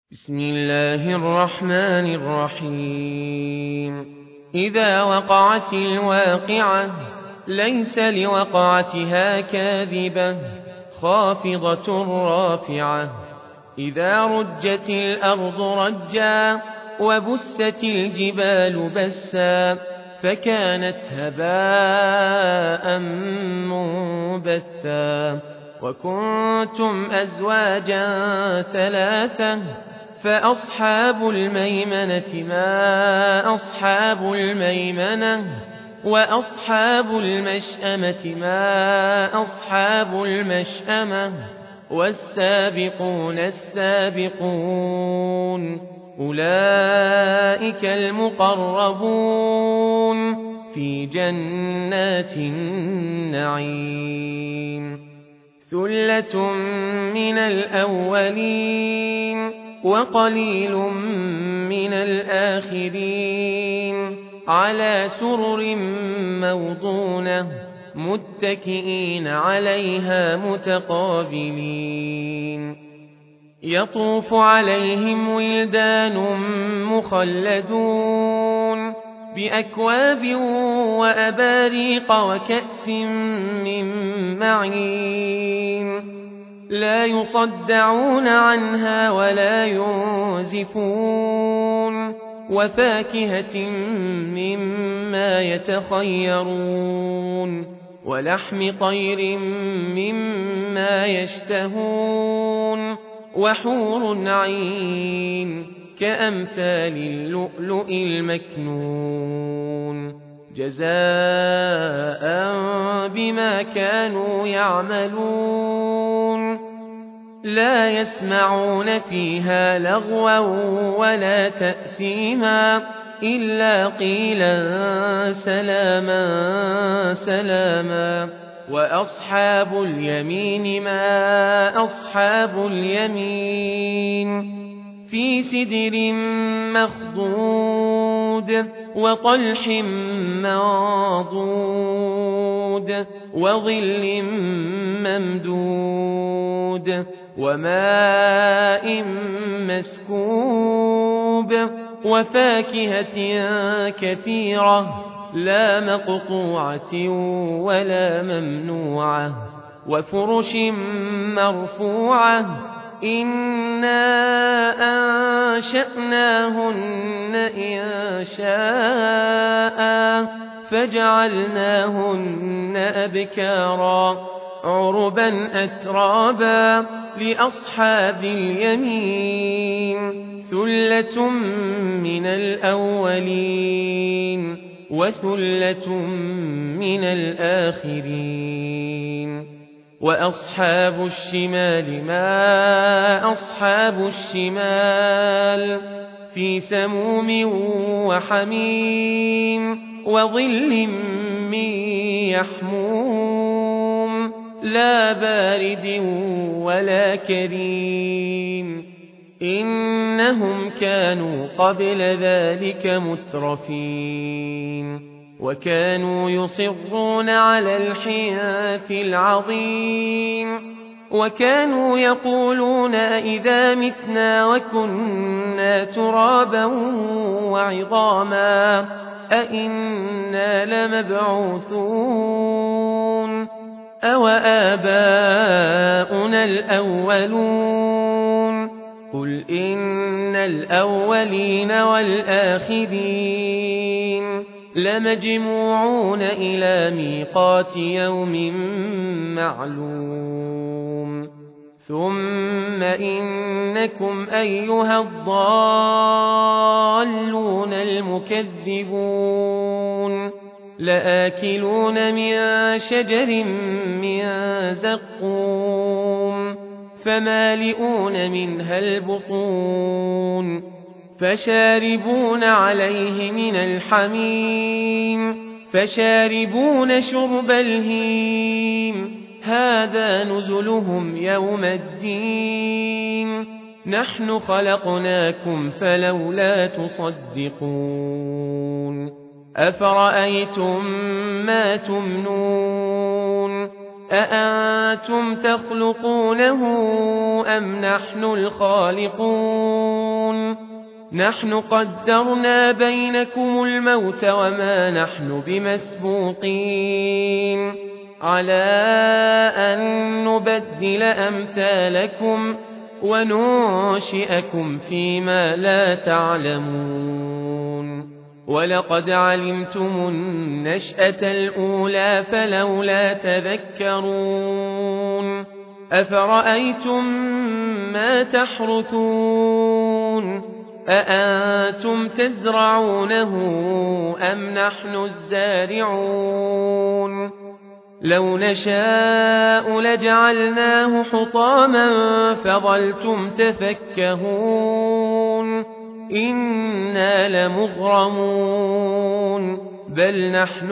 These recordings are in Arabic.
بسم الله الرحمن الرحيم إذا وقعت الواقعة ليس لوقعتها كاذبة خافضة رافعة إذا رجت الأرض رجا وبست الجبال بسا فكانت هباء منبثا وكنتم أزواجا ثلاثة فأصحاب الميمنة ما أصحاب الميمنة وأصحاب المشأمة ما أصحاب المشأمة والسابقون السابقون أولئك المقربون في جنات النعيم ثلة من الأولين وقليل من الآخرين على سرر موضونة متكئين عليها متقابلين يطوف عليهم ولدان مخلدون بأكواب وأباريق وكأس من معين لا يصدعون عنها ولا ينزفون وفاكهة مما يتخيرون ولحم طير مما يشتهون وحور عين كأمثال اللؤلؤ المكنون جزاء بما كانوا يعملون لا يسمعون فيها لغوا ولا تأثيما إلا قيلا سلاما سلاما وأصحاب اليمين ما أصحاب اليمين في سدر مخضود وطلح منضود وظل ممدود وماء مسكوب وفاكهة كثيرة لا مقطوعة ولا ممنوعة وفرش مرفوعة إنا أنشأناهن إنشاء فجعلناهن أبكارا عربا أترابا لأصحاب اليمين ثلة من الأولين وثلة من الآخرين وأصحاب الشمال ما أصحاب الشمال في سموم وحميم وظل من يحموم لا بارد ولا كريم إنهم كانوا قبل ذلك مترفين وكانوا يصرون على الحنث العظيم وكانوا يقولون أئذا متنا وكنا ترابا وعظاما أئنا لمبعوثون أو آباؤنا الأولون قل إن الأولين والآخرين لمجموعون إلى ميقات يوم معلوم ثم إنكم أيها الضالون المكذبون لآكلون من شجر من زقوم فمالئون منها البطون فشاربون عليه من الحميم فشاربون شرب الهيم هذا نزلهم يوم الدين نحن خلقناكم فلولا تصدقون أفرأيتم ما تمنون أأنتم تخلقونه أم نحن الخالقون نحن قدرنا بينكم الموت وما نحن بمسبوقين على أن نبدل أمثالكم وننشئكم فيما لا تعلمون ولقد علمتم النشأة الأولى فلولا تذكرون أفرأيتم ما تحرثون أأنتم تزرعونه أم نحن الزارعون لو نشاء لجعلناه حطاما فظلتم تفكهون إنا لمغرمون بل نحن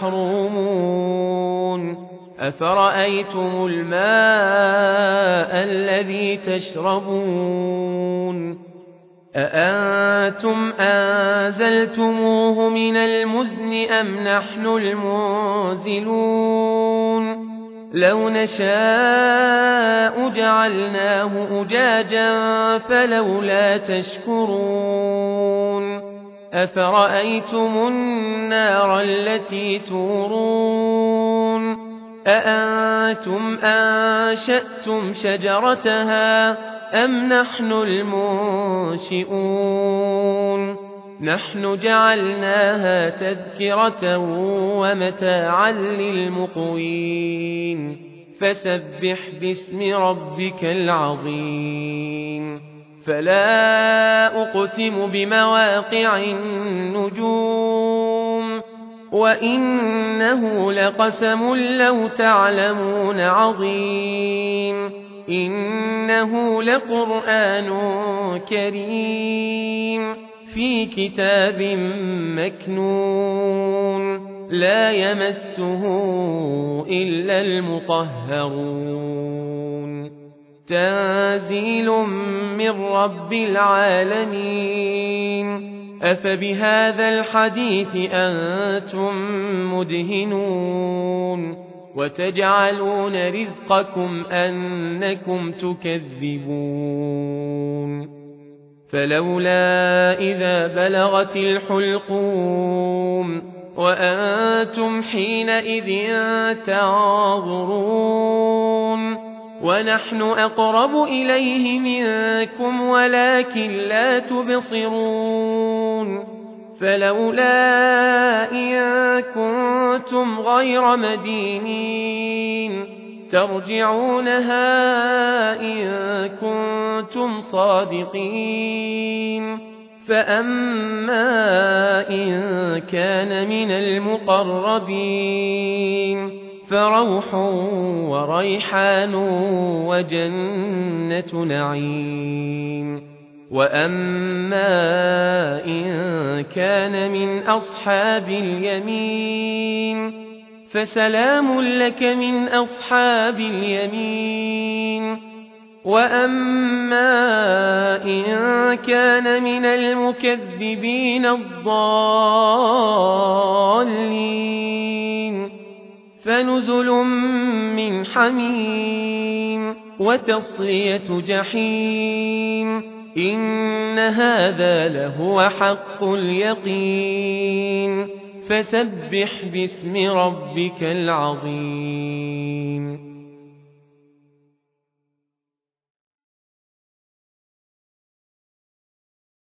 محرومون أفرأيتم الماء الذي تشربون أأنتم أنزلتموه من المزن أم نحن المنزلون لو نشاء جعلناه أجاجا فلولا تشكرون أفرأيتم النار التي تورون أأنتم أنشأتم شجرتها أم نحن المنشئون نحن جعلناها تذكرة ومتاعا للمقوين فسبح باسم ربك العظيم فلا أقسم بمواقع النجوم وإنه لقسم لو تعلمون عظيم إنه لقرآن كريم في كتاب مكنون لا يمسه إلا المطهرون تنزيل من رب العالمين أفبهذا الحديث أنتم مدهنون وتجعلون رزقكم أنكم تكذبون فلولا إذا بلغت الحلقوم وأنتم حينئذ تنظرون ونحن أقرب إليه منكم ولكن لا تبصرون فلولا إن كنتم غير مدينين ترجعونها إن كنتم صادقين فأما إن كان من المقربين فروح وريحان وجنة نعيم وأما إن كان من أصحاب اليمين فسلام لك من أصحاب اليمين وأما إن كان من المكذبين الضالين فنزل من حميم وتصلية جحيم إن هذا لهو حق اليقين فسبح باسم ربك العظيم